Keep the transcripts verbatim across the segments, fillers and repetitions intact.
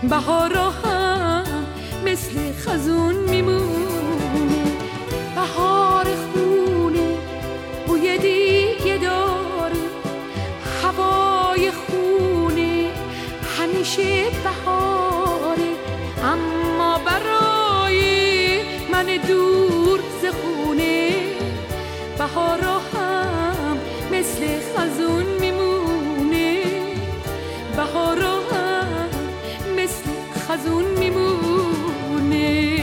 بهارا هم مثل خزون میمونه. بهار خونه بوی دیگه داره، هوای خونه همیشه بهاره، اما برای من دور ز خونه بهارا هم مثل خزون میمونه. بهارا هم مثل خزون میمونه.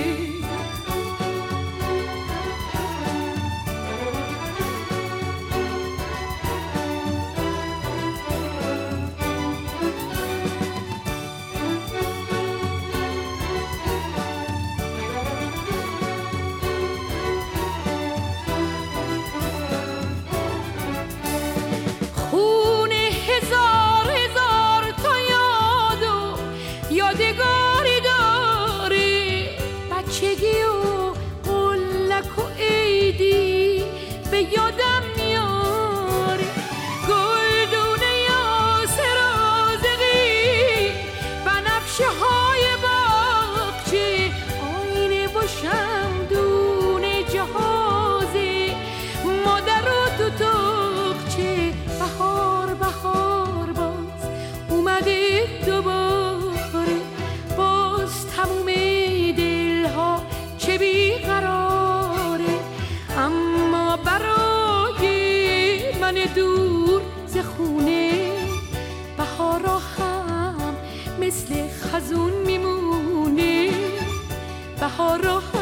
یادگاری داره، بچگی و قلک و عیدی به یادم میاره. گلدونه یاسر رازقی، بنفشه های باغچه، آینه و شمدون جهازه، مادر و تو تاقچه. بهار بهار باز اومده دوباره، باز تموم دلها چه بیقراره، اما برای من دور ز خونه بهارا هم مثل خزون میمونه. بهارا